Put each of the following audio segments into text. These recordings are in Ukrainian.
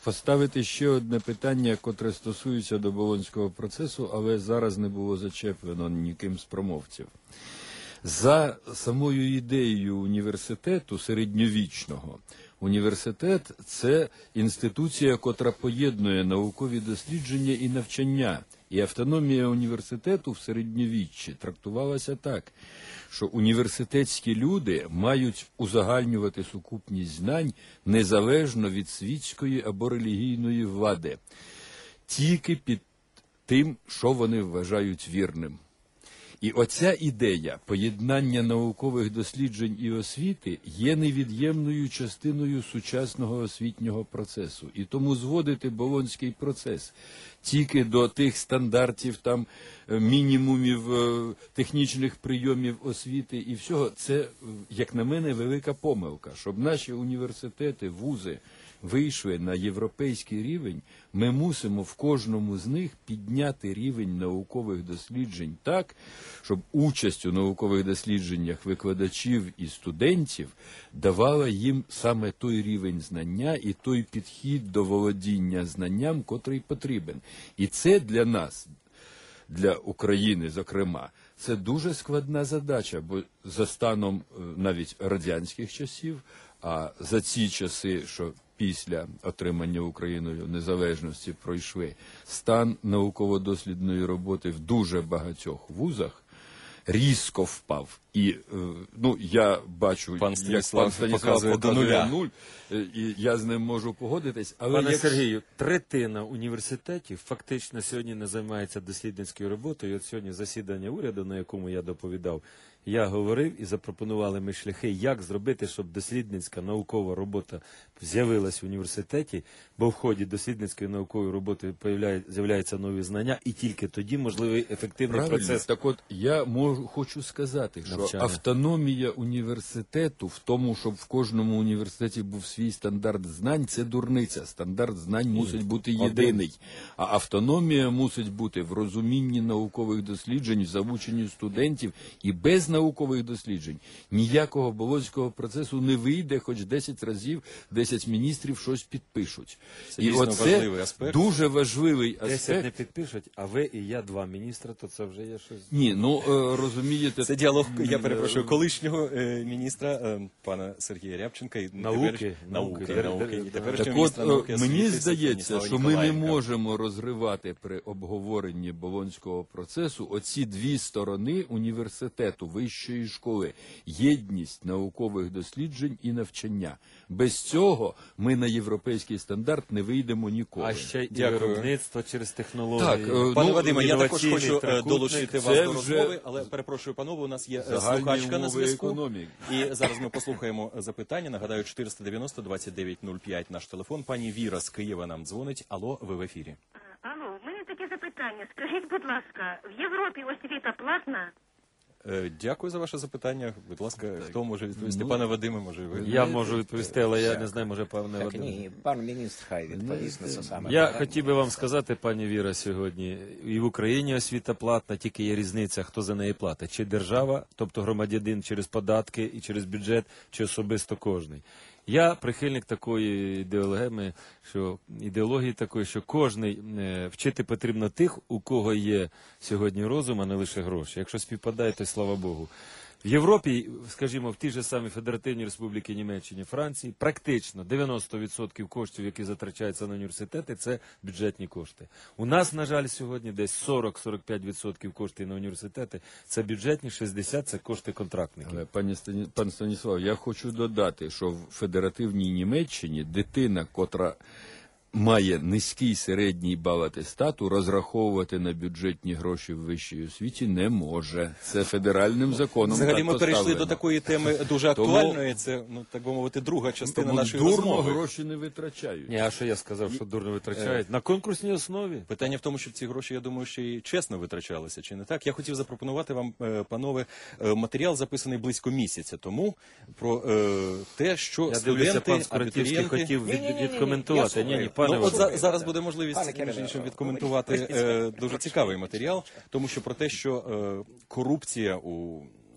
поставити ще одне питання, котре стосується до Болонського процесу, але зараз не було зачеплено ніким з промовців. За самою ідеєю університету середньовічного, університет – це інституція, котра поєднує наукові дослідження і навчання. І автономія університету в середньовіччі трактувалася так, що університетські люди мають узагальнювати сукупність знань незалежно від світської або релігійної влади, тільки під тим, що вони вважають вірним. І оця ідея поєднання наукових досліджень і освіти є невід'ємною частиною сучасного освітнього процесу. І тому зводити Болонський процес тільки до тих стандартів, там, мінімумів технічних прийомів освіти і всього, це, як на мене, велика помилка. Щоб наші університети, вузи вийшли на європейський рівень, ми мусимо в кожному з них підняти рівень наукових досліджень так, щоб участь у наукових дослідженнях викладачів і студентів давала їм саме той рівень знання і той підхід до володіння знанням, котрий потрібен. І це для нас, для України, зокрема, це дуже складна задача, бо за станом навіть радянських часів, а за ці часи, що після отримання Україною незалежності пройшли, стан науково-дослідної роботи в дуже багатьох вузах різко впав. І, я бачу, як пан Станіслав показує нуль, і я з ним можу погодитись. Але Пане Сергію, третина університетів фактично сьогодні не займається дослідницькою роботою. І от сьогодні засідання уряду, на якому я доповідав, я говорив і запропонували ми шляхи, як зробити, щоб дослідницька наукова робота з'явилась в університеті, бо в ході дослідницької наукової роботи з'являються нові знання, і тільки тоді можливий ефективний процес. Так от, я хочу сказати, що автономія університету в тому, щоб в кожному університеті був свій стандарт знань, це дурниця. Стандарт знань мусить бути єдиний. А автономія мусить бути в розумінні наукових досліджень, в залученні студентів і без наукових досліджень. Ніякого Болонського процесу не вийде, хоч 10 разів 10 міністрів щось підпишуть. Це і оце дуже важливий аспект. 10 не підпишуть, а ви і я 2 міністри, то це вже є щось. Ні, розумієте. Це діалог, я перепрошую, колишнього міністра, пана Сергія Рябченка. І науки. Так от, мені здається, що ми не можемо розривати при обговоренні Болонського процесу оці дві сторони університету, вищої школи. Єдність наукових досліджень і навчання. Без цього ми на європейський стандарт не вийдемо ніколи. А ще і виробництво через технології. Так, пане Вадиме, я також хочу долучити вас до розмови, але перепрошую, панове, у нас є слухачка на зв'язку. І зараз ми послухаємо запитання. Нагадаю, 490-2905 наш телефон. Пані Віра з Києва нам дзвонить. Алло, ви в ефірі. Алло, в мене таке запитання. Скажіть, будь ласка, в Європі освіта платна? Дякую за ваше запитання. Будь ласка, хто може відповісти? Пане Вадиме, може ви? Я можу відповісти, але я не знаю, може пане Вадиме. Ні, пан міністр хай відповість на це саме. Я хотів би вам сказати, пані Віра, сьогодні, і в Україні освіта платна, тільки є різниця, хто за неї платить. Чи держава, тобто громадянин через податки і через бюджет, чи особисто кожний. Я прихильник такої ідеології такої, що кожний вчити потрібно тих, у кого є сьогодні розум, а не лише гроші. Якщо співпадає, то слава Богу. В Європі, скажімо, в тій же самій Федеративній Республіці Німеччині, Франції, практично 90% коштів, які затрачаються на університети, це бюджетні кошти. У нас, на жаль, сьогодні десь 40-45% коштів на університети – це бюджетні, 60% – це кошти контрактників. Але, пан Станіслав, я хочу додати, що в Федеративній Німеччині дитина, котра має низький середній бал атестату, розраховувати на бюджетні гроші в вищій освіті не може. Це федеральним законом взагалі ми перейшли поставлено. до такої теми дуже актуальної. Це, так би мовити, друга частина нашої розмови. Гроші не витрачають. Ні, а що я сказав, що дурно витрачають? На конкурсній основі. Питання в тому, що ці гроші, я думаю, ще й чесно витрачалися, чи не так? Я хотів запропонувати вам, панове, матеріал, записаний близько місяця тому, про те, що студенти, пан Скоротівський хотів відкоментувати. Ні, зараз буде можливість, між іншим, відкоментувати дуже цікавий матеріал, тому що про те, що корупція у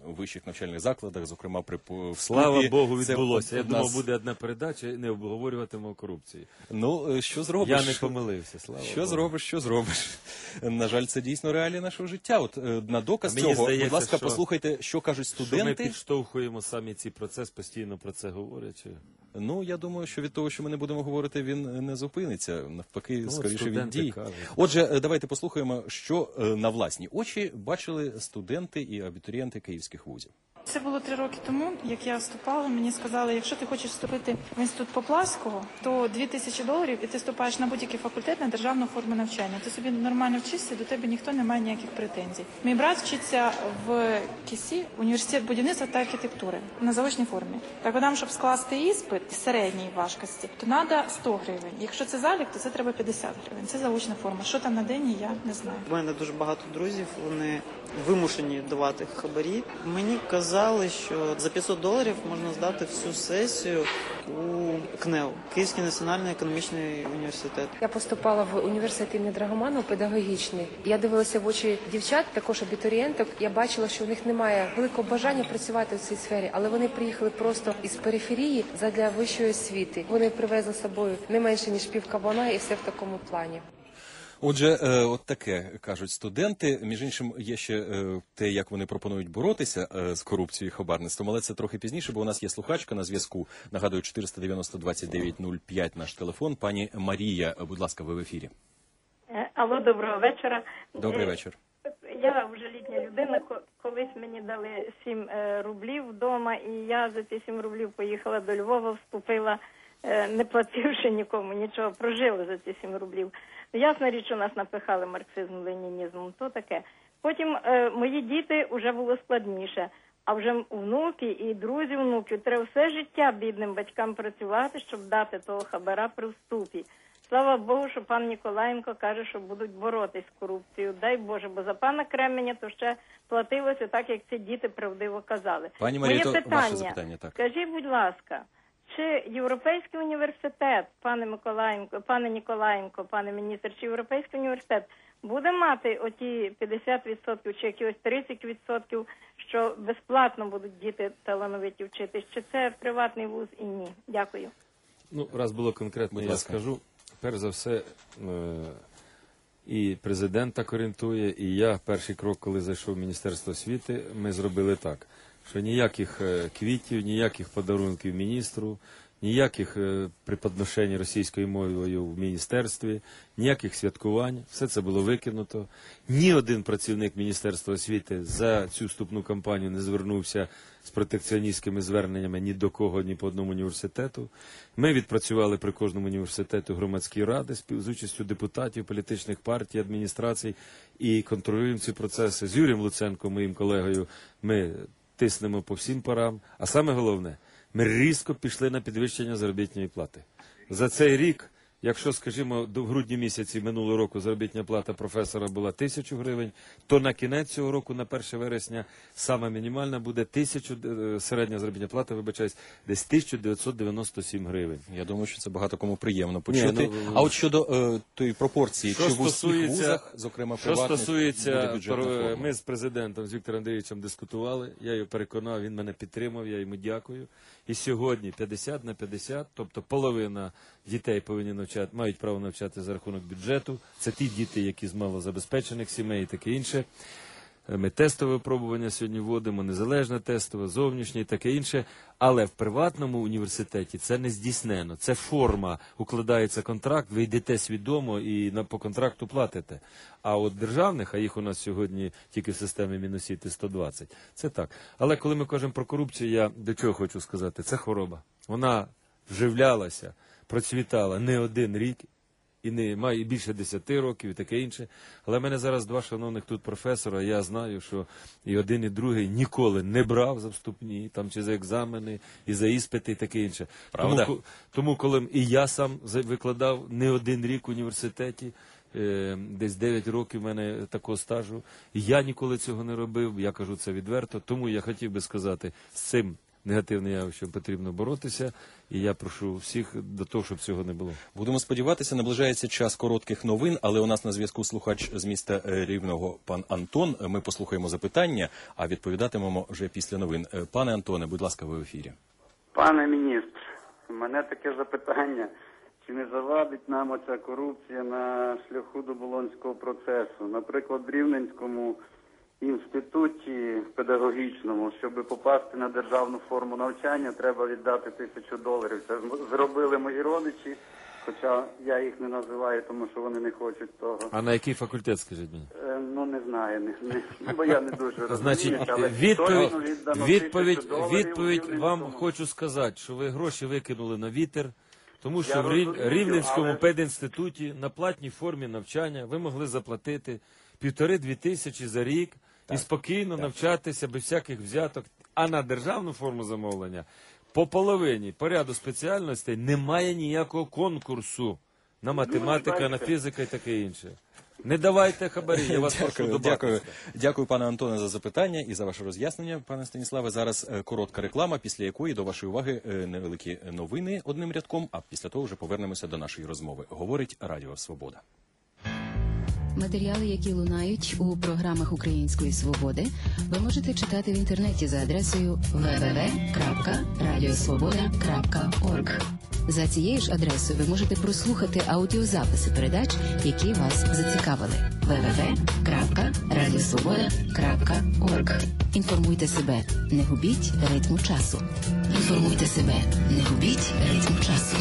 вищих навчальних закладах, зокрема при ВСТУПі. Слава Богу, Це відбулося. Я у нас- думав, буде одна передача, і не обговорюватимемо корупції. Ну, що зробиш? Я не помилився, слава Що Богу. зробиш, що зробиш? На жаль, це дійсно реалії нашого життя. От на доказ А мені цього, здається, будь ласка, що- послухайте, що кажуть Що ми студенти. підштовхуємо самі цей процес, постійно про це говорячи. Ну, я думаю, що від того, що ми не будемо говорити, він не зупиниться. Навпаки, от скоріше від студенти дій. кажуть. Отже, давайте послухаємо, що на власні очі бачили студенти і абітурієнти київських вузів. Це було 3 роки тому, як я вступала, мені сказали, якщо ти хочеш вступити в інститут Поплавського, то $2000 і ти вступаєш на будь-який факультет на державну форму навчання. Ти собі нормально вчишся, до тебе ніхто не має ніяких претензій. Мій брат вчиться в КІСі, університет будівництва та архітектури, на заочній формі. Так, нам, щоб скласти іспит середньої важкості, то треба 100 гривень. Якщо це залік, то це треба 50 гривень. Це заочна форма. Що там на день, я не знаю. У мене дуже багато друзів, вони вимушені давати хабарі. Мені казали, що за $500 можна здати всю сесію у КНЕУ, Київський національний економічний університет. Я поступала в університет імені Драгоманова, педагогічний. Я дивилася в очі дівчат, також абітурієнток. Я бачила, що у них немає великого бажання працювати в цій сфері, але вони приїхали просто із периферії задля вищої освіти. Вони привезли з собою не менше, ніж пів кабана, і все в такому плані. Отже, от таке кажуть студенти. Між іншим, є ще те, як вони пропонують боротися з корупцією і хабарництвом, але це трохи пізніше, бо у нас є слухачка на зв'язку. Нагадую, 490-29-05 наш телефон. Пані Марія, будь ласка, ви в ефірі. Алло, доброго вечора. Добрий вечір. Я вже літня людина, колись мені дали 7 рублів вдома, і я за ці 7 рублів поїхала до Львова, вступила, не плативши нікому нічого, прожила за ці 7 рублів. Ясна річ, що нас напихали марксизмом, ленінізмом, то таке. Потім мої діти вже було складніше, а вже внуки і друзі внуків, треба все життя бідним батькам працювати, щоб дати того хабара при вступі. Слава Богу, що пан Ніколаєнко каже, що будуть боротись з корупцією. Дай Боже, бо за пана Кременя то ще платилося так, як ці діти правдиво казали. Пані Марія, Моє то ваше запитання, так. Скажіть, будь ласка, чи Європейський університет, пане Ніколаєнко, пане міністр, чи Європейський університет буде мати оті 50% чи якихось 30%, що безплатно будуть діти талановиті вчитись? Чи це приватний вуз і ні? Дякую. Ну, раз було конкретно, Будь я ласка. скажу. Перш за все, і президент так орієнтує, і я перший крок, коли зайшов в Міністерство освіти, ми зробили так, що ніяких квітів, ніяких подарунків міністру, ніяких приподношень російською мовою в міністерстві, ніяких святкувань, все це було викинуто. Ні один працівник Міністерства освіти за цю вступну кампанію не звернувся з протекціоністськими зверненнями ні до кого, ні по одному університету. Ми відпрацювали при кожному університету громадські ради з участю депутатів, політичних партій, адміністрацій і контролюємо ці процеси. З Юрієм Луценком, моїм колегою, ми тиснемо по всім парам. А саме головне, ми різко пішли на підвищення заробітної плати. За цей рік, якщо, скажімо, в грудні місяці минулого року заробітна плата професора була 1000 гривень, то на кінець цього року, на 1 вересня, сама мінімальна буде середня заробітна плата, вибачаюсь, десь 1997 гривень. Я думаю, що це багато кому приємно почути. Ні, А от щодо тої пропорції, Що чи в усіх стосується- вузах, зокрема Що приватних, буде стосується, бюджетна форма? ми з президентом, з Віктором Андрійовичем дискутували, я його переконав, він мене підтримав, я йому дякую. І сьогодні 50 на 50, тобто половина дітей мають право навчати за рахунок бюджету. Це ті діти, які з малозабезпечених сімей і таке інше. Ми тестове випробування сьогодні вводимо, незалежне тестове, зовнішнє і таке інше. Але в приватному університеті це не здійснено. Це форма, укладається контракт, ви йдете свідомо і по контракту платите. А от державних, а їх у нас сьогодні тільки в системі Міносвіти 120, це так. Але коли ми кажемо про корупцію, я до чого хочу сказати? Це хвороба. Вона вживлялася, процвітала не один рік, і не має більше 10 років і таке інше. Але в мене зараз 2 шановних тут професора, я знаю, що і один, і другий ніколи не брав за вступні, там, чи за екзамени, і за іспити, і таке інше. Правда? Тому коли і я сам викладав не один рік в університеті, десь 9 років в мене такого стажу, я ніколи цього не робив, я кажу це відверто, тому я хотів би сказати, з цим негативним явищем потрібно боротися, і я прошу всіх до того, щоб цього не було. Будемо сподіватися, наближається час коротких новин, але у нас на зв'язку слухач з міста Рівного, пан Антон. Ми послухаємо запитання, а відповідатимемо вже після новин. Пане Антоне, будь ласка, ви в ефірі. Пане міністр, у мене таке запитання. Чи не завадить нам оця корупція на шляху до Болонського процесу? Наприклад, в Рівненському інституті педагогічному, щоб попасти на державну форму навчання, треба віддати $1000. Це зробили мої родичі, хоча я їх не називаю, тому що вони не хочуть того. А на який факультет, скажіть мені? Ну, не знаю, бо я не дуже розумію. Значить, але відповідь вам хочу сказати, що ви гроші викинули на вітер, тому що в Рівненському педінституті на платній формі навчання ви могли заплатити 1,5-2 тисячі за рік і спокійно навчатися без всяких взяток. А на державну форму замовлення по половині, по ряду спеціальностей немає ніякого конкурсу на математика, на фізика і таке інше. Не давайте хабарі, я вас прошу до батюшка. Дякую, пане Антоне, за запитання і за ваше роз'яснення, пане Станіславе. Зараз коротка реклама, після якої до вашої уваги невеликі новини одним рядком, а після того вже повернемося до нашої розмови. Говорить Радіо Свобода. Матеріали, які лунають у програмах Української Свободи, ви можете читати в інтернеті за адресою www.radiosvoboda.org. За цією ж адресою ви можете прослухати аудіозаписи передач, які вас зацікавили. www.radiosvoboda.org. Інформуйте себе, не губіть ритму часу. Інформуйте себе, не губіть ритму часу.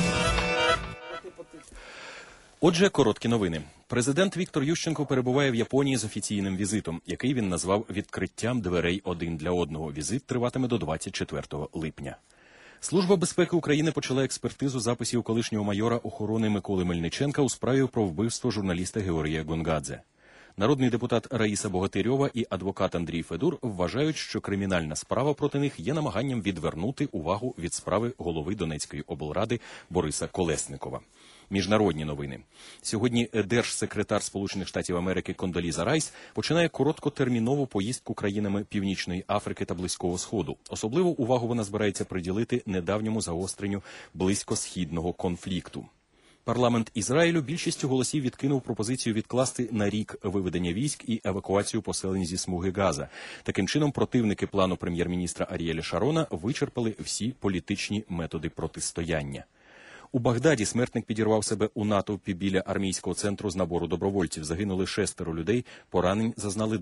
Отже, короткі новини. Президент Віктор Ющенко перебуває в Японії з офіційним візитом, який він назвав відкриттям дверей один для одного. Візит триватиме до 24 липня. Служба безпеки України почала експертизу записів колишнього майора охорони Миколи Мельниченка у справі про вбивство журналіста Георгія Гонгадзе. Народний депутат Раїса Богатирьова і адвокат Андрій Федур вважають, що кримінальна справа проти них є намаганням відвернути увагу від справи голови Донецької облради Бориса Колесникова. Міжнародні новини. Сьогодні держсекретар Сполучених Штатів Америки Кондоліза Райс починає короткотермінову поїздку країнами Північної Африки та Близького Сходу. Особливу увагу вона збирається приділити недавньому загостренню близькосхідного конфлікту. Парламент Ізраїлю більшістю голосів відкинув пропозицію відкласти на рік виведення військ і евакуацію поселень зі смуги Газа. Таким чином, противники плану прем'єр-міністра Арієля Шарона вичерпали всі політичні методи протистояння. У Багдаді смертник підірвав себе у натовпі біля армійського центру з набору добровольців. Загинули 6 людей, поранень зазнали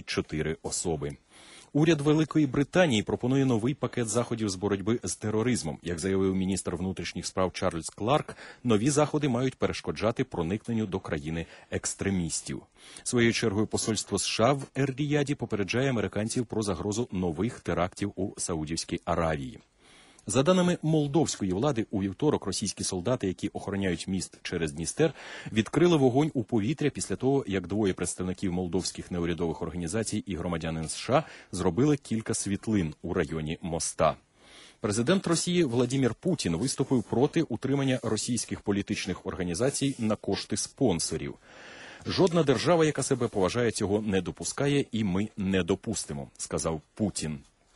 24 особи. Уряд Великої Британії пропонує новий пакет заходів з боротьби з тероризмом. Як заявив міністр внутрішніх справ Чарльз Кларк, нові заходи мають перешкоджати проникненню до країни екстремістів. Своєю чергою посольство США в Ер-Ріяді попереджає американців про загрозу нових терактів у Саудівській Аравії. За даними молдовської влади, у вівторок російські солдати, які охороняють міст через Дністер, відкрили вогонь у повітря після того, як двоє представників молдовських неурядових організацій і громадянин США зробили кілька світлин у районі моста. Президент Росії Владимир Путін виступив проти утримання російських політичних організацій на кошти спонсорів. Жодна держава, яка себе поважає, цього не допускає, і ми не допустимо, сказав Путін.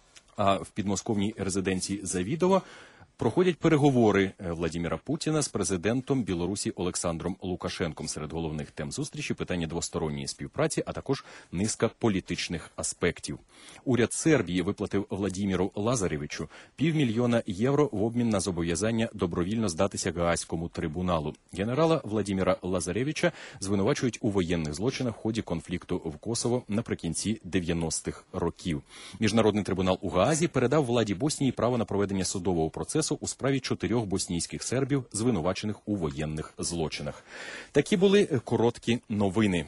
А в підмосковній резиденції Завідово проходять переговори Владимира Путіна з президентом Білорусі Олександром Лукашенком. Серед головних тем зустрічі питання двосторонньої співпраці, а також низка політичних аспектів. Уряд Сербії виплатив Владимиру Лазаревичу $500,000 в обмін на зобов'язання добровільно здатися Гаазькому трибуналу. Генерала Владимира Лазаревича звинувачують у воєнних злочинах в ході конфлікту в Косово наприкінці 90-х років. Міжнародний трибунал у Гаазі передав владі Боснії право на проведення судового процесу у справі 4 боснійських сербів, звинувачених у воєнних злочинах. Такі були короткі новини.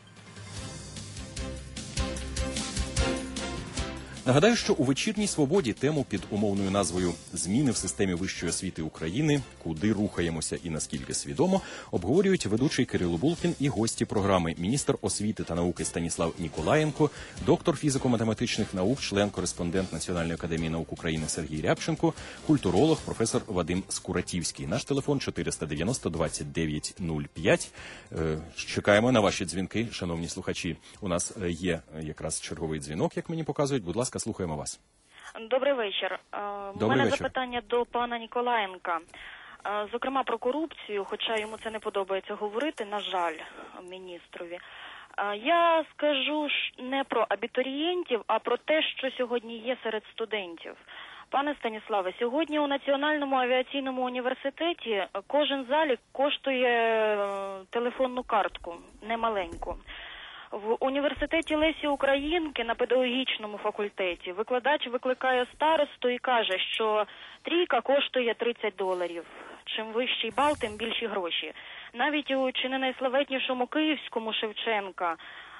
Нагадаю, що у «Вечірній Свободі» тему під умовною назвою «Зміни в системі вищої освіти України. Куди рухаємося і наскільки свідомо» обговорюють ведучий Кирило Булкін і гості програми: міністр освіти та науки Станіслав Ніколаєнко, доктор фізико-математичних наук, член-кореспондент Національної академії наук України Сергій Рябченко, культуролог професор Вадим Скуратівський. Наш телефон 490-29-05. Чекаємо на ваші дзвінки, шановні слухачі. У нас є якраз черговий дзвінок, як мені показують. Будь ласка, слухаємо вас. Добрий вечір. У мене запитання до пана Ніколаєнка. Зокрема, про корупцію, хоча йому це не подобається говорити, на жаль, міністрові. Я скажу не про абітурієнтів, а про те, що сьогодні є серед студентів. Пане Станіславе, сьогодні у Національному авіаційному університеті кожен залік коштує телефонну картку, немаленьку. В університеті Лесі Українки на педагогічному факультеті викладач викликає старосту і каже, що трійка коштує $30. Чим вищий бал, тим більші гроші. Навіть у чи не найславетнішому київському Шевченка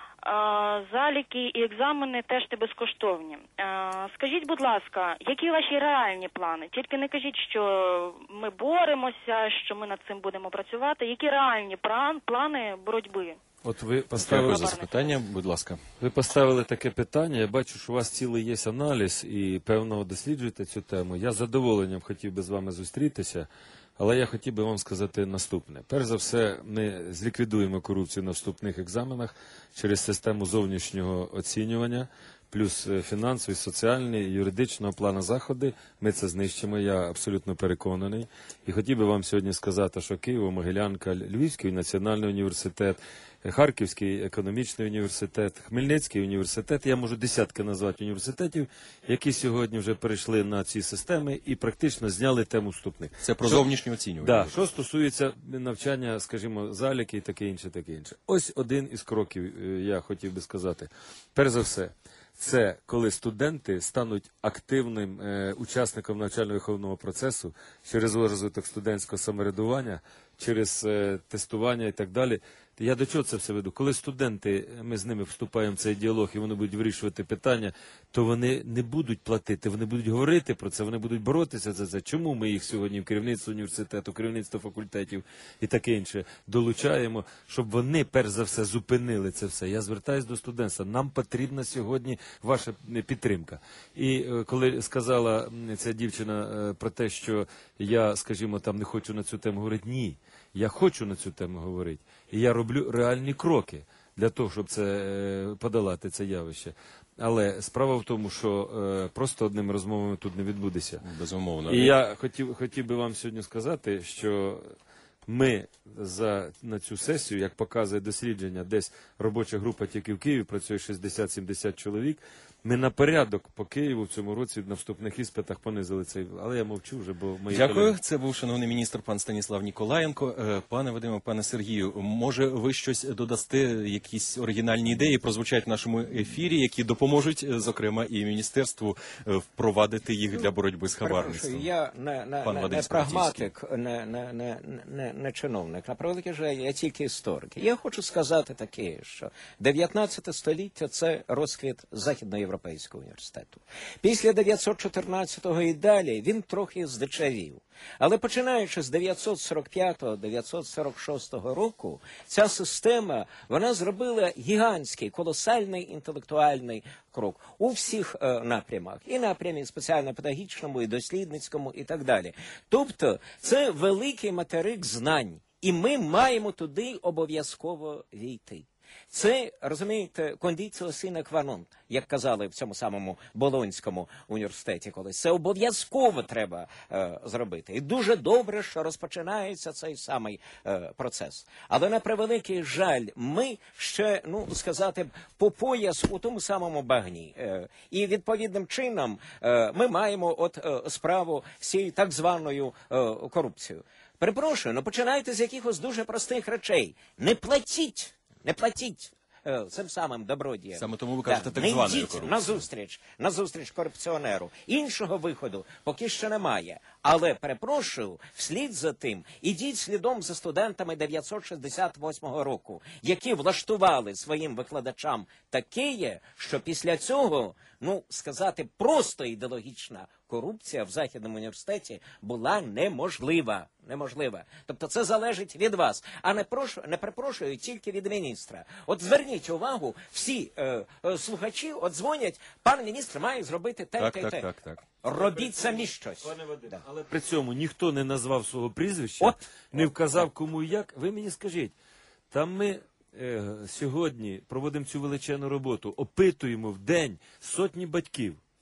заліки і екзамени теж не безкоштовні. Скажіть, будь ласка, які ваші реальні плани? Тільки не кажіть, що ми боремося, що ми над цим будемо працювати. Які реальні плани боротьби? От ви поставили запитання, будь ласка. Ви поставили таке питання. Я бачу, що у вас цілий є аналіз і певно досліджуєте цю тему. Я з задоволенням хотів би з вами зустрітися, але я хотів би вам сказати наступне. Перш за все, ми зліквідуємо корупцію на вступних екзаменах через систему зовнішнього оцінювання, плюс фінансові, соціальні, юридичного плану заходи. Ми це знищимо, я абсолютно переконаний. І хотів би вам сьогодні сказати, що Києво-Могилянка, Львівський національний університет, Харківський економічний університет, Хмельницький університет, я можу десятки назвати університетів, які сьогодні вже перейшли на ці системи і практично зняли тему вступних. Це про зовнішнє оцінювання. Так, що стосується навчання, скажімо, заліки і таке інше, таке інше. Ось один із кроків, я хотів би сказати. Перш за все, це коли студенти стануть активним учасником навчально-виховного процесу через розвиток студентського самоврядування, через тестування і так далі. Я до чого це все веду? Коли студенти, ми з ними вступаємо в цей діалог і вони будуть вирішувати питання, то вони не будуть платити, вони будуть говорити про це, вони будуть боротися за це. Чому ми їх сьогодні в керівництво університету, керівництво факультетів і таке інше долучаємо, щоб вони, перш за все, зупинили це все. Я звертаюся до студентства. Нам потрібна сьогодні ваша підтримка. І коли сказала ця дівчина про те, що я, скажімо, там не хочу на цю тему говорити, ні. Я хочу на цю тему говорити, і я роблю реальні кроки для того, щоб це подолати це явище. Але справа в тому, що просто одними розмовами тут не відбудеться. Безумовно. І я хотів би вам сьогодні сказати, що ми на цю сесію, як показує дослідження, десь робоча група тільки в Києві працює 60-70 чоловік, ми на порядок по Києву в цьому році на вступних іспитах понизили цей. Але я мовчу вже, бо мої Дякую. колеги... Це був шановний міністр пан Станіслав Ніколаєнко. Пане Вадиме, пане Сергію, може ви щось додасте, якісь оригінальні ідеї прозвучать в нашому ефірі, які допоможуть, зокрема, і міністерству впровадити їх для боротьби з хабарництвом? Я не прагматик, не чиновник. На превеликий жаль, я тільки історик. Я хочу сказати таке, що 19 століття – це розквіт західноєвропейського університету. Після 914-го і далі він трохи здичавів. Але починаючи з 945-946 року, ця система, вона зробила гігантський, колосальний інтелектуальний крок у всіх напрямах. І напрямі спеціально-педагогічному, і дослідницькому, і так далі. Тобто, це великий материк знань. І ми маємо туди обов'язково війти. Це, розумієте, кондиціо сine qua non, як казали в цьому самому Болонському університеті колись. Це обов'язково треба зробити. І дуже добре, що розпочинається цей самий процес. Але на превеликий жаль, ми ще, сказати, по пояс у тому самому багні. І відповідним чином ми маємо справу з цією так званою корупцією. Перепрошую, починайте з якихось дуже простих речей. Не платіть цим самим добродіям. Саме тому ви кажете так званою корупцією. Назустріч корупціонеру. Іншого виходу поки що немає. Але, перепрошую, вслід за тим, ідіть слідом за студентами 968 року, які влаштували своїм викладачам таке, що після цього, сказати, просто ідеологічна корупція в Західному університеті була неможлива. Тобто це залежить від вас, а не перепрошую тільки від міністра. От зверніть увагу, всі слухачі дзвонять, пан міністр має зробити те. Так. Робіть самі щось. Пане Вадиме, але при цьому ніхто не назвав свого прізвища, не вказав кому і як. Ви мені скажіть, там ми сьогодні проводимо цю величезну роботу, опитуємо в день сотні батьків.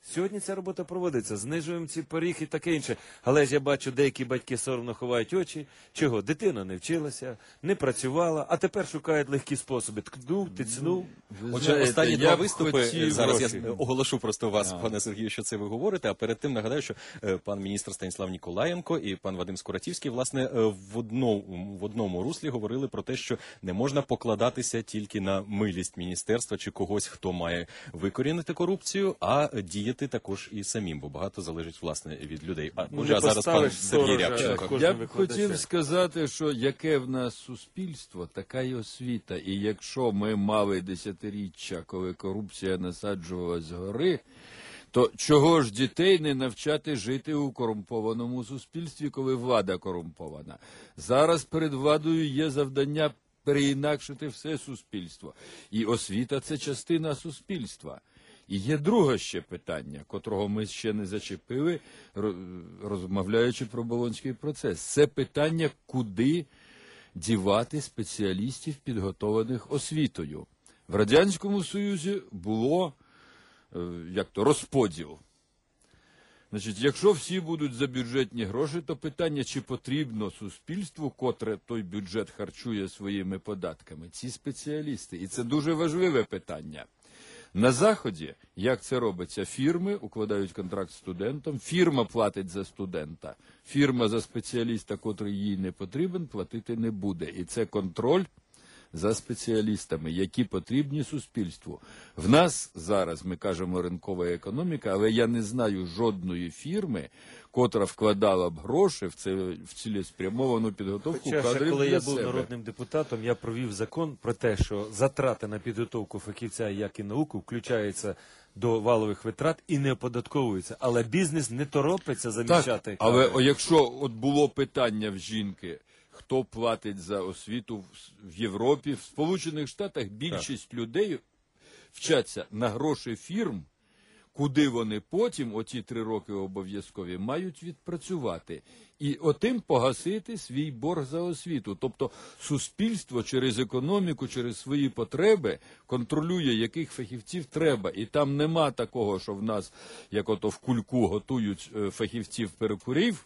Сьогодні ця робота проводиться, знижуємо ці поріг і таке інше. Але ж я бачу, деякі батьки соромно ховають очі. Чого? Дитина не вчилася, не працювала, а тепер шукають легкі способи. Ткнув, тицнув. Отже, останні два виступи, зараз я оголошу просто вас, пане Сергію, що це ви говорите, а перед тим нагадаю, що пан міністр Станіслав Ніколаєнко і пан Вадим Скуратівський, власне, в одному руслі говорили про те, що не можна покладатися тільки на милість міністерства чи когось, хто має викорінити корупцію, а діяти також і самим, бо багато залежить, власне, від людей. А зараз пан Сергій Рябченко. Я б хотів сказати, що яке в нас суспільство, така й освіта. І якщо ми мали десятиріччя, коли корупція насаджувалась згори, то чого ж дітей не навчати жити у корумпованому суспільстві, коли влада корумпована? Зараз перед владою є завдання переінакшити все суспільство. І освіта – це частина суспільства. І є друге ще питання, котрого ми ще не зачепили, розмовляючи про Болонський процес. Це питання, куди дівати спеціалістів, підготованих освітою. В Радянському Союзі було розподіл. Значить, якщо всі будуть за бюджетні гроші, то питання, чи потрібно суспільству, котре той бюджет харчує своїми податками, ці спеціалісти. І це дуже важливе питання. На Заході, як це робиться, фірми укладають контракт з студентом, фірма платить за студента, фірма за спеціаліста, котрий їй не потрібен, платити не буде. І це контроль за спеціалістами, які потрібні суспільству. В нас зараз, ми кажемо, ринкова економіка, але я не знаю жодної фірми, котра вкладала б гроші в цілеспрямовану підготовку кадрів для себе. Коли я був народним депутатом, я провів закон про те, що затрати на підготовку фахівця, як і науку, включаються до валових витрат і не оподатковуються. Але бізнес не торопиться заміщати. Так, але якщо от було питання в жінки, хто платить за освіту в Європі, в Сполучених Штатах більшість людей вчаться на гроші фірм, куди вони потім, оті 3 роки обов'язкові, мають відпрацювати. І отим погасити свій борг за освіту. Тобто суспільство через економіку, через свої потреби контролює, яких фахівців треба. І там нема такого, що в нас, як ото в кульку готують фахівців-перекурів,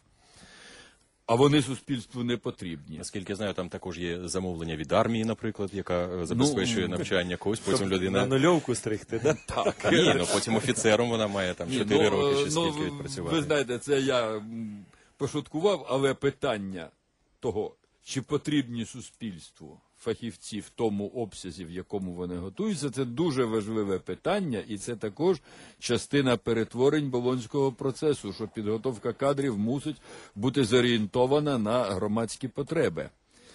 а вони суспільству не потрібні. Наскільки я знаю, там також є замовлення від армії, наприклад, яка забезпечує навчання когось, потім людина... На нульовку стригти, да? Так. Ні, потім офіцером вона має там 4 роки чи скільки відпрацювати. Ви знаєте, це я пошуткував, але питання того, чи потрібні суспільству фахівці в тому обсязі, в якому вони готуються, це дуже важливе питання, і це також частина перетворень Болонського процесу, що підготовка кадрів мусить бути зорієнтована на громадські потреби.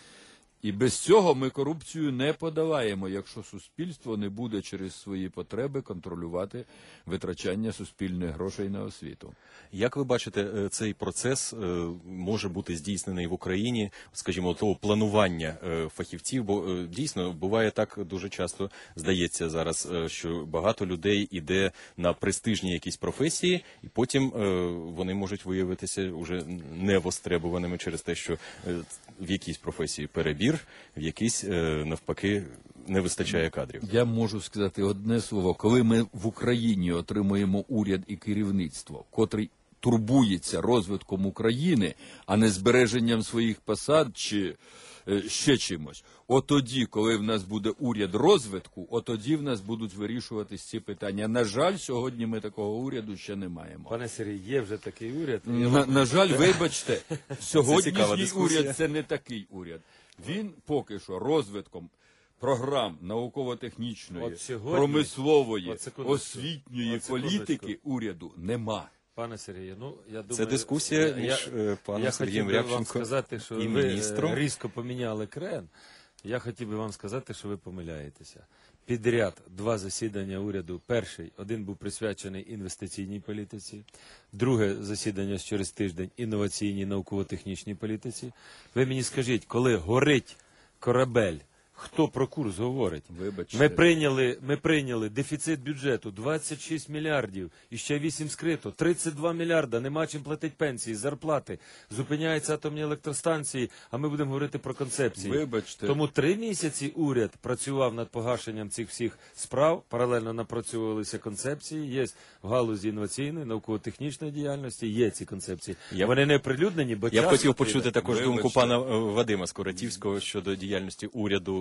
І без цього ми корупцію не подолаємо, якщо суспільство не буде через свої потреби контролювати витрачання суспільних грошей на освіту. Як ви бачите, цей процес може бути здійснений в Україні, скажімо, того планування фахівців, бо дійсно буває так дуже часто, здається зараз, що багато людей іде на престижні якісь професії, і потім вони можуть виявитися уже невостребуваними через те, що в якійсь професії перебір, в якійсь, навпаки, не вистачає кадрів. Я можу сказати одне слово. Коли ми в Україні отримуємо уряд і керівництво, котрий турбується розвитком України, а не збереженням своїх посад чи ще чимось, отоді, коли в нас буде уряд розвитку, отоді в нас будуть вирішуватись ці питання. На жаль, сьогодні ми такого уряду ще не маємо. Пане Сергій, є вже такий уряд? На жаль, вибачте, сьогоднішній уряд – це не такий уряд. Він поки що розвитком програм науково-технічної, промислової, освітньої політики уряду нема. Пане Сергію, я думаю... Це дискусія між паном Сергієм Рябченко і міністром. Ви різко поміняли крен. Я хотів би вам сказати, що ви помиляєтеся. Підряд 2 засідання уряду. Один був присвячений інвестиційній політиці, друге засідання через тиждень інноваційній науково-технічній політиці. Ви мені скажіть, коли горить корабель, Хто про курс говорить? Вибачте. Ми прийняли дефіцит бюджету 26 мільярдів, і ще 8 скрито, 32 мільярда, нема чим платити пенсії, зарплати, зупиняються атомні електростанції, а ми будемо говорити про концепції. Вибачте. Тому 3 місяці уряд працював над погашенням цих всіх справ, паралельно напрацьовувалися концепції, є в галузі інноваційної, науково-технічної діяльності, є ці концепції. Вони не оприлюднені, бо Я б час хотів потрібен. почути також думку пана Вадима Скуратівського щодо діяльності уряду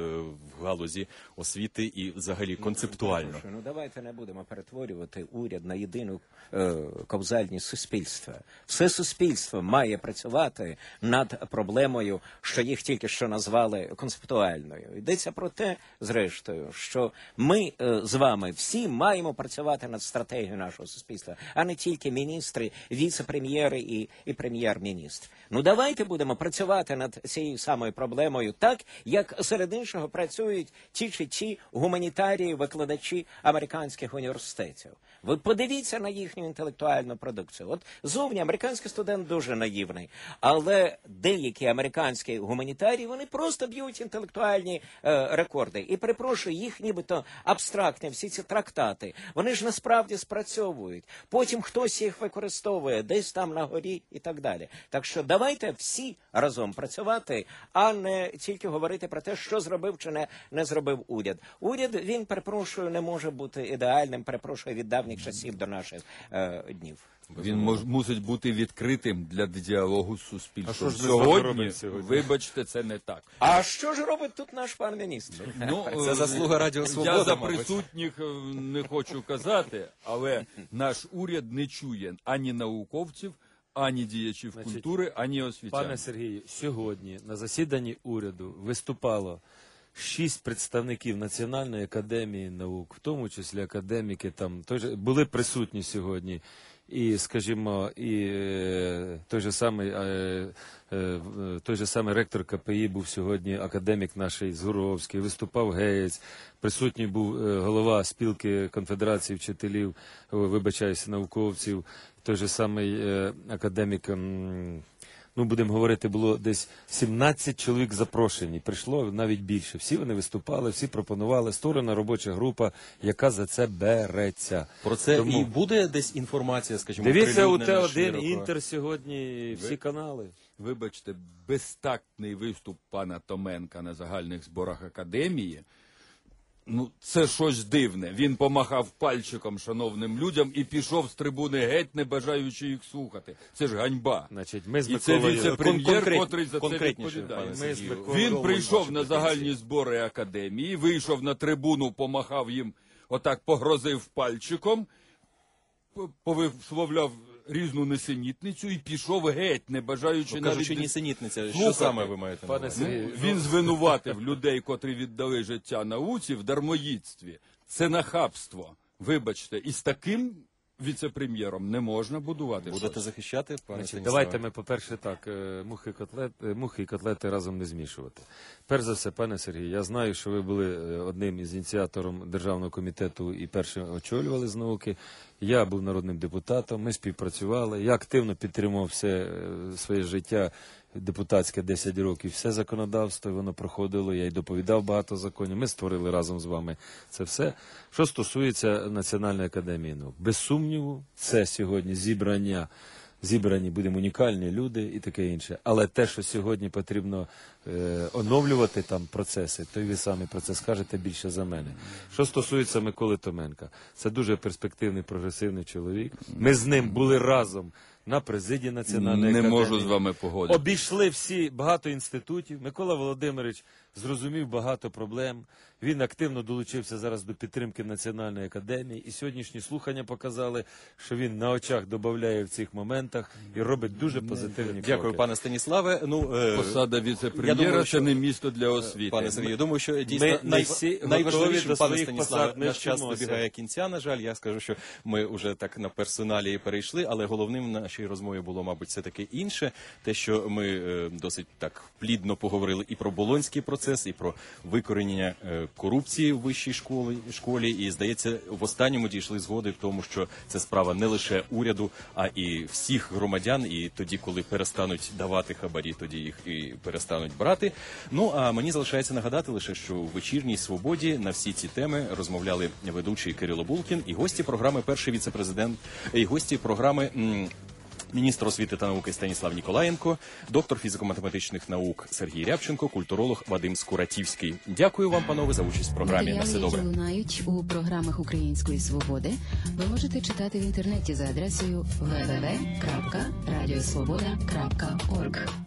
в галузі освіти і взагалі концептуально. Ну давайте не будемо перетворювати уряд на єдину ковзальність суспільства. Все суспільство має працювати над проблемою, що їх тільки що назвали концептуальною. Йдеться про те, зрештою, що ми з вами всі маємо працювати над стратегією нашого суспільства, а не тільки міністри, віце-прем'єри і прем'єр-міністр. Ну давайте будемо працювати над цією самою проблемою так, як серед іншого працюють ті чи ті гуманітарії, викладачі американських університетів. Ви подивіться на їхню інтелектуальну продукцію. От зовні американський студент дуже наївний, але деякі американські гуманітарії, вони просто б'ють інтелектуальні рекорди. І, перепрошую, їх нібито абстрактні, всі ці трактати, вони ж насправді спрацьовують. Потім хтось їх використовує, десь там на горі і так далі. Так що давайте всі разом працювати, а не тільки говорити про те, що зробив чи не зробив уряд. Уряд, він, перепрошую, не може бути ідеальним, перепрошую, від давніх часів до наших днів. Він мусить бути відкритим для діалогу з суспільством. А що ж сьогодні, вибачте, це не так. А що ж робить тут наш пан міністр? Це заслуга Радіо Свобода, Я за мабуть. присутніх не хочу казати, але наш уряд не чує ані науковців, ані діячів культури, ані освітян. Пане Сергію, сьогодні на засіданні уряду виступало 6 представників Національної академії наук, в тому числі академіки, там були присутні сьогодні. І, скажімо, той же самий ректор КПІ був сьогодні, академік наш Згуровський, виступав Геєць, присутній був голова спілки конфедерації вчителів, вибачаюся, науковців, той же самий академік, ну, будемо говорити, було десь 17 чоловік запрошені, прийшло навіть більше. Всі вони виступали, всі пропонували, створена робоча група, яка за це береться. Про це і буде десь інформація, скажімо, дивіться у оприлюднена Т1, широко? Інтер сьогодні, всі канали. Вибачте, безтактний виступ пана Томенка на загальних зборах академії, ну, це щось дивне. Він помахав пальчиком шановним людям і пішов з трибуни геть, не бажаючи їх слухати. Це ж ганьба. Значить, ми з І це Миколою... віце-прем'єр, котрий за це конкретніше, відповідає. пане Ми з Сергію. Миколою... Він прийшов на загальні збори академії, вийшов на трибуну, помахав їм, отак погрозив пальчиком, повисловляв різну несенітницю і пішов геть, не бажаючи навіть... Кажучи, нісенітниця, що слухати. саме ви маєте на Пане увазі? Сергію, Він звинуватив людей, котрі віддали життя науці, в дармоїдстві. Це нахабство. Вибачте, і з таким віце-прем'єром не можна будувати. Будете щось. захищати, пане Значить, Станіславе? давайте ми, по-перше, так, мухи і котлети разом не змішувати. Перш за все, пане Сергію, я знаю, що ви були одним із ініціатором Державного комітету і першим очолювали з науки. Я був народним депутатом, ми співпрацювали, я активно підтримував все своє життя депутатське 10 років, все законодавство, воно проходило, я й доповідав багато законів, ми створили разом з вами це все. Що стосується Національної академії наук, без сумніву, це сьогодні зібрані будемо унікальні люди і таке інше. Але те, що сьогодні потрібно оновлювати там процеси, то й ви самі про це скажете більше за мене. Що стосується Миколи Томенка, це дуже перспективний, прогресивний чоловік. Ми з ним були разом на президії Національної академії. Не можу з вами погодитися. Обійшли багато інститутів. Микола Володимирович зрозумів багато проблем. Він активно долучився зараз до підтримки Національної академії. І сьогоднішні слухання показали, що він на очах додає в цих моментах і робить дуже позитивні кроки. Дякую, пане Станіславе. Посада віце-прем'єра – це не місто для освіти. Пане Сергію, думаю, що дійсно найважливішим, пане Станіславе, наш час добігає кінця, на жаль. Я скажу, що ми вже так на персоналії перейшли, але головним нашій розмові було, мабуть, все-таки інше. Те, що ми досить так плідно поговорили і про Болонський процес, і про викорінення корупції в вищій школі. І, здається, в останньому дійшли згоди в тому, що це справа не лише уряду, а і всіх громадян. І тоді, коли перестануть давати хабарі, тоді їх і перестануть брати. Ну, а мені залишається нагадати лише, що у «Вечірній Свободі» на всі ці теми розмовляли ведучий Кирило Булкін і гості програми перший віце-президент, і гості програми міністр освіти та науки Станіслав Ніколаєнко, доктор фізико-математичних наук Сергій Рябченко, культуролог Вадим Скуратівський. Дякую вам, панове, за участь в програмі. На все добре. Матеріали, які лунають у програмах «Української свободи», ви можете читати в інтернеті за адресою www.radiosvoboda.org.